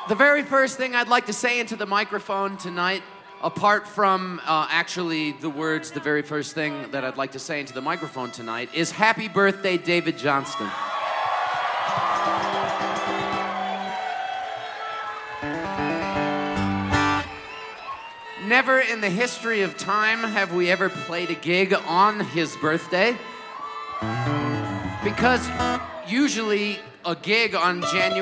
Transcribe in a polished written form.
The very first thing I'd like to say into the microphone tonight, apart from actually the words, the very first thing that I'd like to say into the microphone tonight is happy birthday, David Johnston. Never in the history of time have we ever played a gig on his birthday, because usually a gig on January